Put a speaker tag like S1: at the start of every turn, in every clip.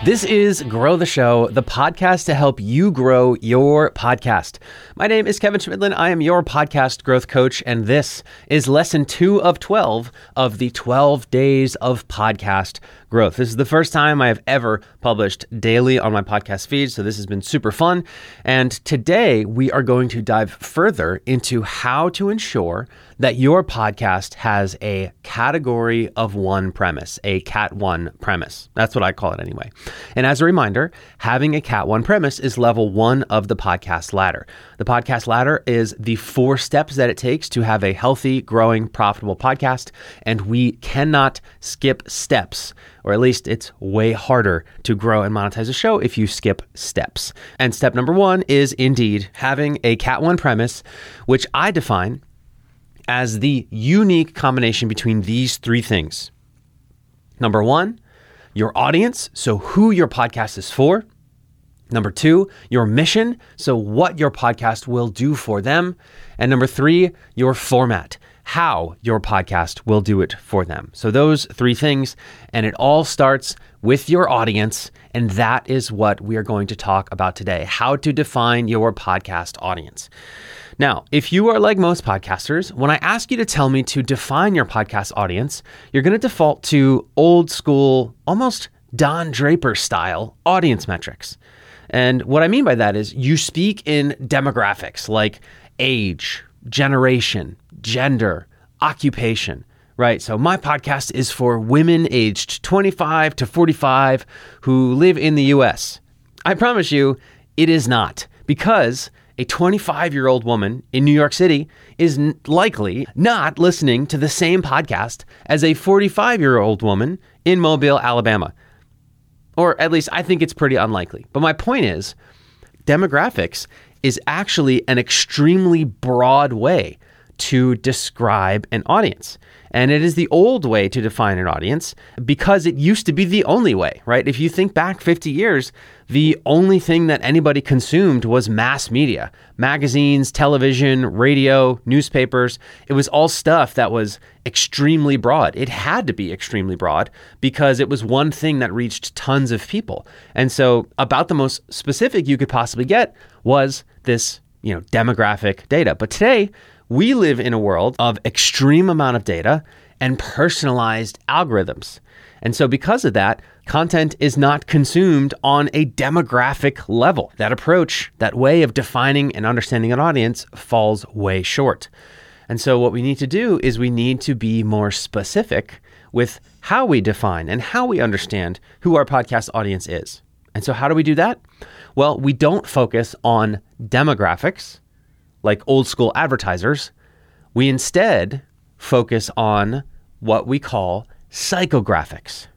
S1: This is Grow the Show, the podcast to help you grow your podcast. My name is Kevin Schmidlin. I am your podcast growth coach, and this is lesson 2 of 12 of the 12 days of podcast growth. This is the first time I have ever published daily on my podcast feed, so this has been super fun. And today we are going to dive further into how to ensure that your podcast has a category of one premise, a Cat 1 premise. That's what I call it anyway. And as a reminder, having a Cat 1 premise is level 1 of the podcast ladder. The podcast ladder is the 4 steps that it takes to have a healthy, growing, profitable podcast, and we cannot skip steps, or at least it's way harder to grow and monetize a show if you skip steps. And step number 1 is indeed having a Cat 1 premise, which I define as the unique combination between these 3 things. Number 1, your audience, so who your podcast is for. Number 2, your mission, so what your podcast will do for them. And number 3, your format, how your podcast will do it for them. So those 3 things, and it all starts with your audience, and that is what we are going to talk about today, how to define your podcast audience. Now, if you are like most podcasters, when I ask you to tell me to define your podcast audience, you're going to default to old school, almost Don Draper style audience metrics. And what I mean by that is you speak in demographics like age, generation, gender, occupation, right? So my podcast is for women aged 25 to 45 who live in the US. I promise you, it is not, because a 25-year-old woman in New York City is likely not listening to the same podcast as a 45-year-old woman in Mobile, Alabama. Or at least I think it's pretty unlikely. But my point is, demographics is actually an extremely broad way to describe an audience. And it is the old way to define an audience because it used to be the only way, right? If you think back 50 years, the only thing that anybody consumed was mass media, magazines, television, radio, newspapers. It was all stuff that was extremely broad. It had to be extremely broad because it was one thing that reached tons of people. And so about the most specific you could possibly get was this, demographic data. But today, we live in a world of extreme amount of data and personalized algorithms. And so because of that, content is not consumed on a demographic level. That approach, that way of defining and understanding an audience falls way short. And so what we need to do is we need to be more specific with how we define and how we understand who our podcast audience is. And so how do we do that? Well, we don't focus on demographics like old school advertisers. We instead focus on what we call psychographics.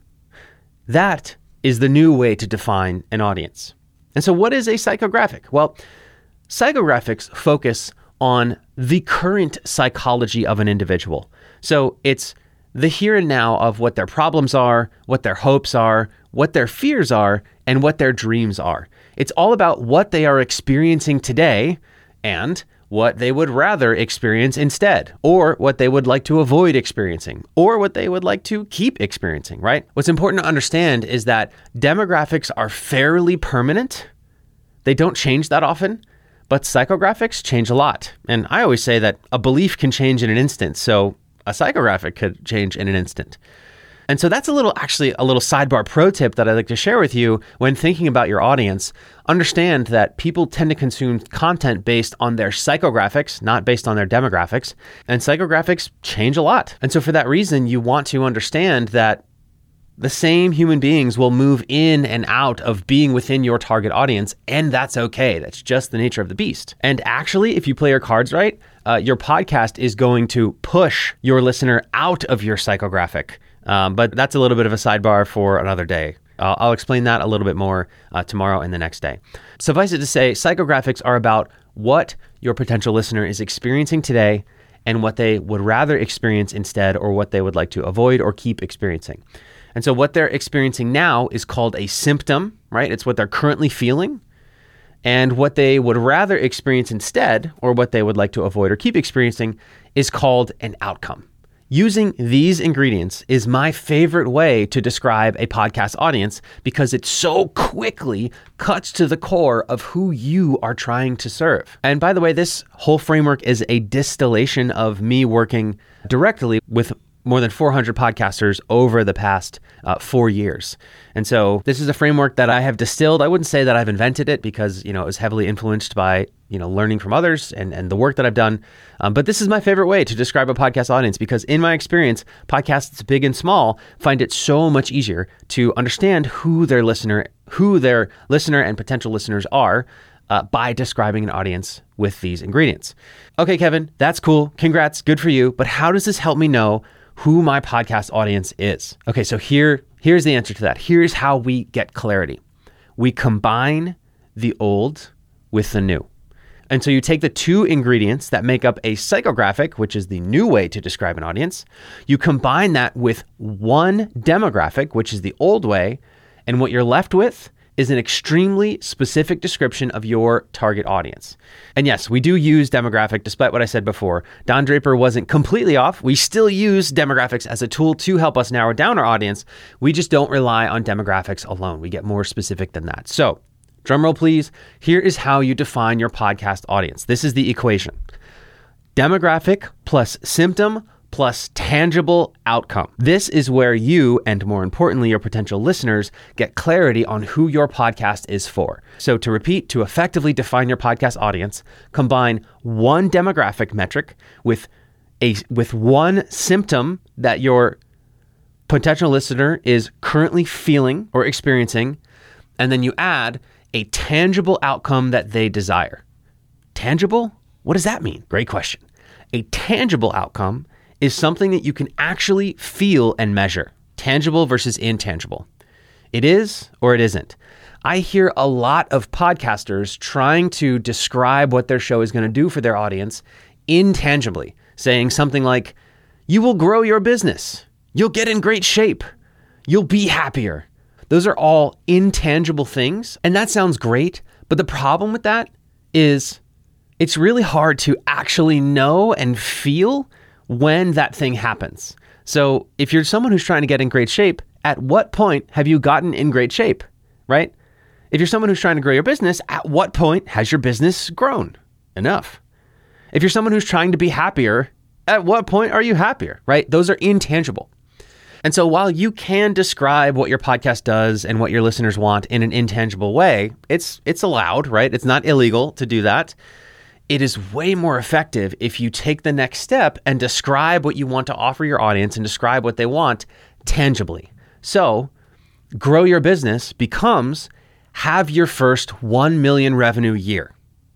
S1: That is the new way to define an audience. And so what is a psychographic? Well, psychographics focus on the current psychology of an individual. So it's the here and now of what their problems are, what their hopes are, what their fears are, and what their dreams are. It's all about what they are experiencing today and what they would rather experience instead, or what they would like to avoid experiencing, or what they would like to keep experiencing, right? What's important to understand is that demographics are fairly permanent. They don't change that often, but psychographics change a lot. And I always say that a belief can change in an instant, so a psychographic could change in an instant. And so that's a little sidebar pro tip that I'd like to share with you when thinking about your audience. Understand that people tend to consume content based on their psychographics, not based on their demographics. And psychographics change a lot. And so for that reason, you want to understand that the same human beings will move in and out of being within your target audience, and that's okay. That's just the nature of the beast. And actually, if you play your cards right, your podcast is going to push your listener out of your psychographic. But that's a little bit of a sidebar for another day. I'll explain that a little bit more tomorrow and the next day. Suffice it to say, psychographics are about what your potential listener is experiencing today and what they would rather experience instead, or what they would like to avoid or keep experiencing. And so what they're experiencing now is called a symptom, right? It's what they're currently feeling. And what they would rather experience instead, or what they would like to avoid or keep experiencing, is called an outcome. Using these ingredients is my favorite way to describe a podcast audience because it so quickly cuts to the core of who you are trying to serve. And by the way, this whole framework is a distillation of me working directly with more than 400 podcasters over the past 4 years. And so this is a framework that I have distilled. I wouldn't say that I've invented it because, it was heavily influenced by, learning from others and the work that I've done. But this is my favorite way to describe a podcast audience because in my experience, podcasts big and small find it so much easier to understand who their listener and potential listeners are by describing an audience with these ingredients. Okay, Kevin, that's cool. Congrats. Good for you. But how does this help me know who my podcast audience is? Okay, so here's the answer to that. Here's how we get clarity. We combine the old with the new. And so you take the two ingredients that make up a psychographic, which is the new way to describe an audience. You combine that with one demographic, which is the old way. And what you're left with is an extremely specific description of your target audience. And yes, we do use demographic, despite what I said before. Don Draper wasn't completely off. We still use demographics as a tool to help us narrow down our audience. We just don't rely on demographics alone. We get more specific than that. So, drumroll please, here is how you define your podcast audience. This is the equation. Demographic plus symptom plus tangible outcome. This is where you, and more importantly, your potential listeners, get clarity on who your podcast is for. So to repeat, to effectively define your podcast audience, combine one demographic metric with one symptom that your potential listener is currently feeling or experiencing, and then you add a tangible outcome that they desire. Tangible? What does that mean? Great question. A tangible outcome is something that you can actually feel and measure. Tangible versus intangible. It is or it isn't. I hear a lot of podcasters trying to describe what their show is going to do for their audience intangibly, saying something like, you will grow your business. You'll get in great shape. You'll be happier. Those are all intangible things. And that sounds great. But the problem with that is it's really hard to actually know and feel when that thing happens. So if you're someone who's trying to get in great shape, at what point have you gotten in great shape, right? If you're someone who's trying to grow your business, at what point has your business grown enough? If you're someone who's trying to be happier, at what point are you happier, right? Those are intangible. And so while you can describe what your podcast does and what your listeners want in an intangible way, it's allowed, right? It's not illegal to do that. It is way more effective if you take the next step and describe what you want to offer your audience and describe what they want tangibly. So, grow your business becomes have your first 1 million revenue year.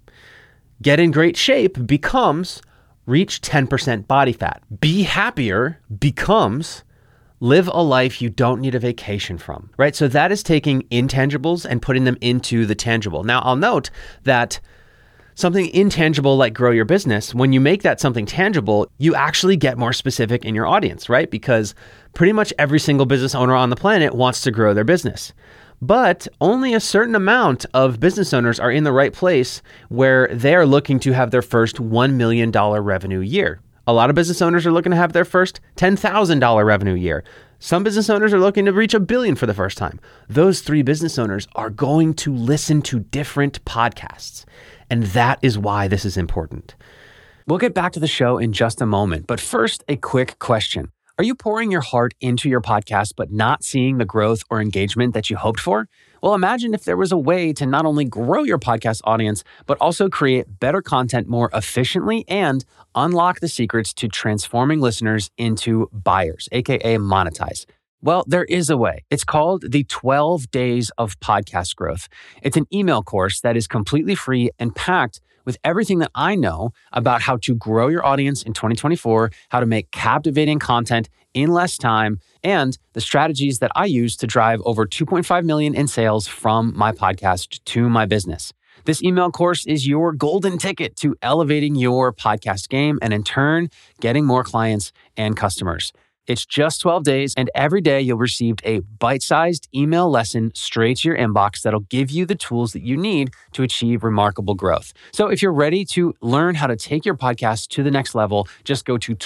S1: Get in great shape becomes reach 10% body fat. Be happier becomes live a life you don't need a vacation from, right? So that is taking intangibles and putting them into the tangible. Now, I'll note that something intangible like grow your business, when you make that something tangible, you actually get more specific in your audience, right? Because pretty much every single business owner on the planet wants to grow their business. But only a certain amount of business owners are in the right place where they're looking to have their first $1 million revenue year. A lot of business owners are looking to have their first $10,000 revenue year. Some business owners are looking to reach $1 billion for the first time. Those three business owners are going to listen to different podcasts. And that is why this is important. We'll get back to the show in just a moment, but first, a quick question. Are you pouring your heart into your podcast, but not seeing the growth or engagement that you hoped for? Well, imagine if there was a way to not only grow your podcast audience, but also create better content more efficiently and unlock the secrets to transforming listeners into buyers, aka monetize. Well, there is a way. It's called the 12 Days of Podcast Growth. It's an email course that is completely free and packed with everything that I know about how to grow your audience in 2024, how to make captivating content in less time, and the strategies that I use to drive over 2.5 million in sales from my podcast to my business. This email course is your golden ticket to elevating your podcast game and in turn, getting more clients and customers. It's just 12 days, and every day you'll receive a bite-sized email lesson straight to your inbox that'll give you the tools that you need to achieve remarkable growth. So if you're ready to learn how to take your podcast to the next level, just go to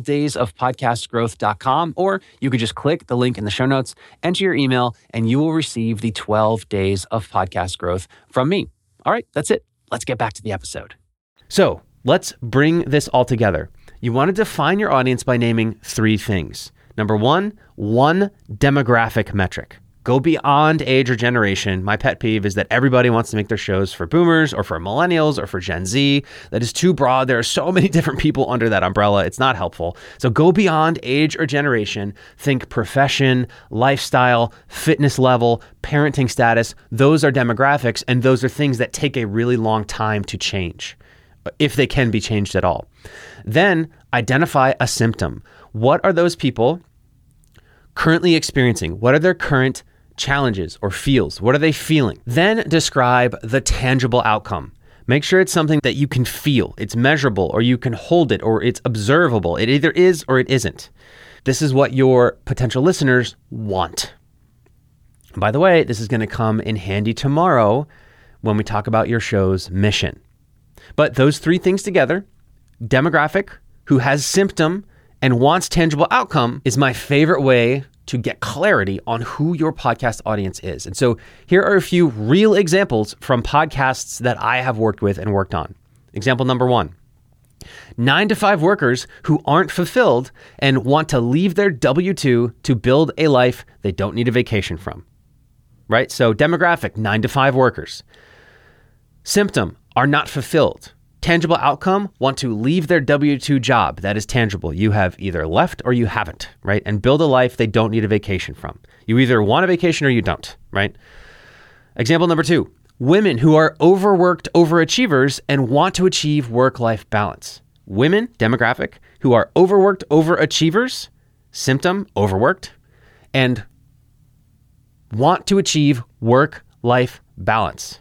S1: 12daysofpodcastgrowth.com, or you could just click the link in the show notes, enter your email, and you will receive the 12 days of podcast growth from me. All right, that's it. Let's get back to the episode. So let's bring this all together. You want to define your audience by naming 3 things. Number one demographic metric. Go beyond age or generation. My pet peeve is that everybody wants to make their shows for boomers or for millennials or for Gen Z. That is too broad. There are so many different people under that umbrella. It's not helpful. So go beyond age or generation. Think profession, lifestyle, fitness level, parenting status. Those are demographics, and those are things that take a really long time to change, if they can be changed at all. Then identify a symptom. What are those people currently experiencing? What are their current challenges or feels? What are they feeling? Then describe the tangible outcome. Make sure it's something that you can feel, it's measurable, or you can hold it, or it's observable. It either is or it isn't. This is what your potential listeners want. By the way, this is going to come in handy tomorrow when we talk about your show's mission. But those 3 things together, demographic, who has symptom and wants tangible outcome, is my favorite way to get clarity on who your podcast audience is. And so here are a few real examples from podcasts that I have worked with and worked on. Example number 1, 9-to-5 workers who aren't fulfilled and want to leave their W-2 to build a life they don't need a vacation from, right? So demographic, 9-to-5 workers. Symptom, are not fulfilled. Tangible outcome, want to leave their W-2 job. That is tangible. You have either left or you haven't, right? And build a life they don't need a vacation from. You either want a vacation or you don't, right? Example number 2, women who are overworked overachievers and want to achieve work-life balance. Women, demographic, who are overworked overachievers, symptom, overworked, and want to achieve work-life balance.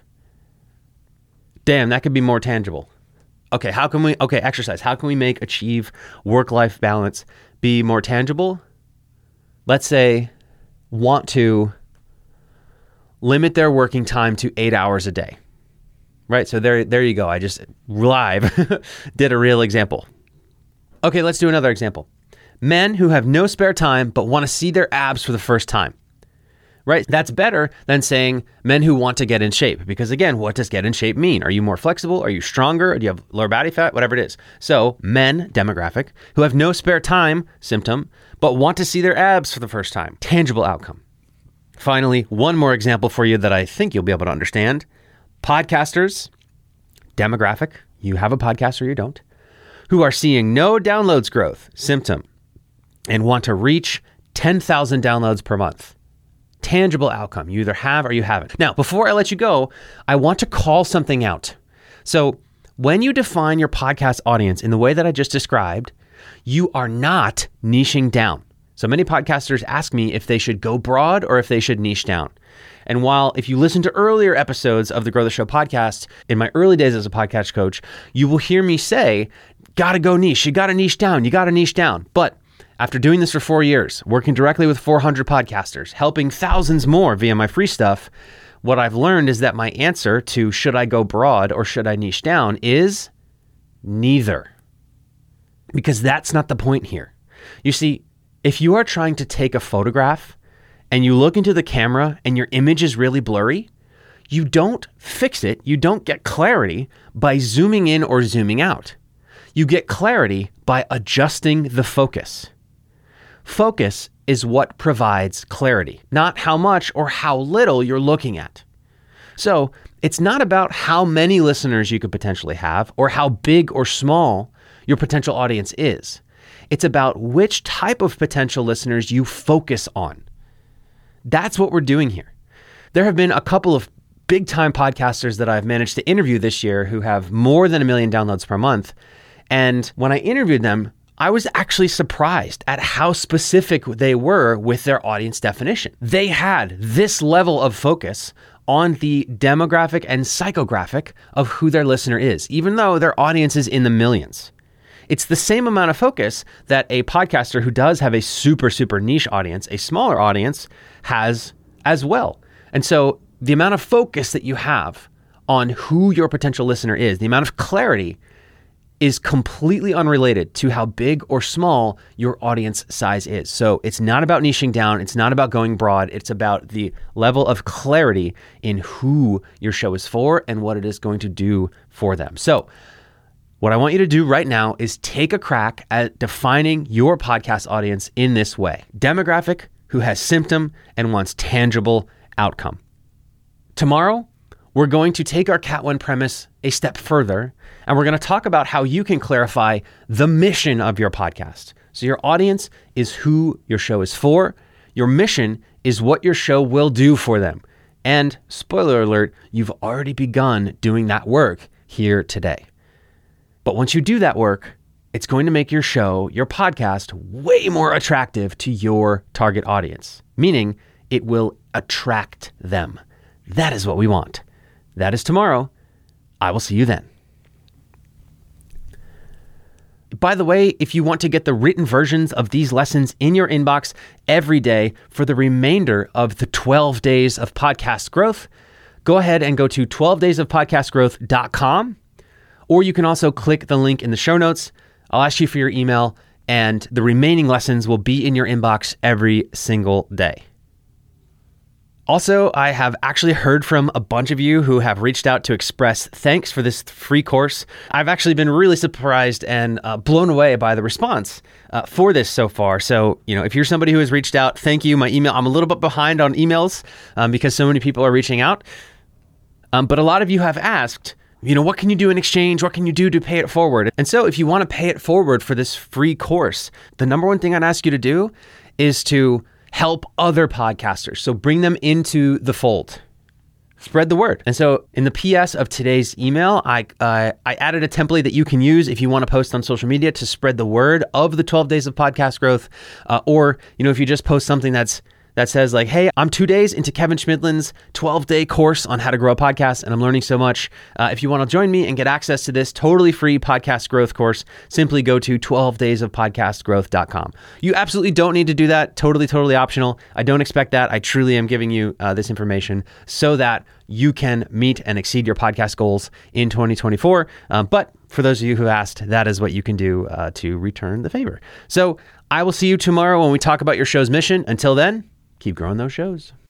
S1: Damn, that could be more tangible. Okay, exercise. How can we make achieve work-life balance be more tangible? Let's say want to limit their working time to 8 hours a day, right? So there you go. I just live did a real example. Okay, let's do another example. Men who have no spare time but want to see their abs for the first time. Right? That's better than saying men who want to get in shape. Because again, what does get in shape mean? Are you more flexible? Are you stronger? Do you have lower body fat? Whatever it is. So men, demographic, who have no spare time, symptom, but want to see their abs for the first time. Tangible outcome. Finally, one more example for you that I think you'll be able to understand. Podcasters, demographic, you have a podcast or you don't, who are seeing no downloads growth, symptom, and want to reach 10,000 downloads per month. Tangible outcome. You either have or you haven't. Now, before I let you go, I want to call something out. So when you define your podcast audience in the way that I just described, you are not niching down. So many podcasters ask me if they should go broad or if they should niche down. And while if you listen to earlier episodes of the Grow the Show podcast, in my early days as a podcast coach, you will hear me say, gotta go niche, you gotta niche down, you gotta niche down. But after doing this for 4 years, working directly with 400 podcasters, helping thousands more via my free stuff, what I've learned is that my answer to should I go broad or should I niche down is neither. Because that's not the point here. You see, if you are trying to take a photograph and you look into the camera and your image is really blurry, you don't fix it, you don't get clarity by zooming in or zooming out. You get clarity by adjusting the focus. Focus is what provides clarity, not how much or how little you're looking at. So it's not about how many listeners you could potentially have or how big or small your potential audience is. It's about which type of potential listeners you focus on. That's what we're doing here. There have been a couple of big time podcasters that I've managed to interview this year who have more than 1 million downloads per month. And when I interviewed them, I was actually surprised at how specific they were with their audience definition. They had this level of focus on the demographic and psychographic of who their listener is, even though their audience is in the millions. it's the same amount of focus that a podcaster who does have a super, super niche audience, a smaller audience, has as well. And so the amount of focus that you have on who your potential listener is, the amount of clarity is completely unrelated to how big or small your audience size is. So it's not about niching down. It's not about going broad. It's about the level of clarity in who your show is for and what it is going to do for them. So what I want you to do right now is take a crack at defining your podcast audience in this way. Demographic who has symptom and wants tangible outcome. Tomorrow, we're going to take our Cat 1 premise a step further, and we're going to talk about how you can clarify the mission of your podcast. So your audience is who your show is for. Your mission is what your show will do for them. And spoiler alert, you've already begun doing that work here today. But once you do that work, it's going to make your show, your podcast, way more attractive to your target audience, meaning it will attract them. That is what we want. That is tomorrow. I will see you then. By the way, if you want to get the written versions of these lessons in your inbox every day for the remainder of the 12 days of podcast growth, go ahead and go to 12daysofpodcastgrowth.com, or you can also click the link in the show notes. I'll ask you for your email, and the remaining lessons will be in your inbox every single day. Also, I have actually heard from a bunch of you who have reached out to express thanks for this free course. I've actually been really surprised and blown away by the response for this so far. So, if you're somebody who has reached out, thank you. I'm a little bit behind on emails because so many people are reaching out. But a lot of you have asked, what can you do in exchange? What can you do to pay it forward? And so if you want to pay it forward for this free course, the number one thing I'd ask you to do is to help other podcasters. So bring them into the fold. Spread the word. And so in the PS of today's email, I added a template that you can use if you want to post on social media to spread the word of the 12 days of podcast growth. Or if you just post something that says like, hey, I'm 2 days into Kevin Schmidlin's 12-day course on how to grow a podcast, and I'm learning so much. If you want to join me and get access to this totally free podcast growth course, simply go to 12daysofpodcastgrowth.com. You absolutely don't need to do that. Totally optional. I don't expect that. I truly am giving you this information so that you can meet and exceed your podcast goals in 2024. But for those of you who asked, that is what you can do to return the favor. So I will see you tomorrow when we talk about your show's mission. Until then, keep growing those shows.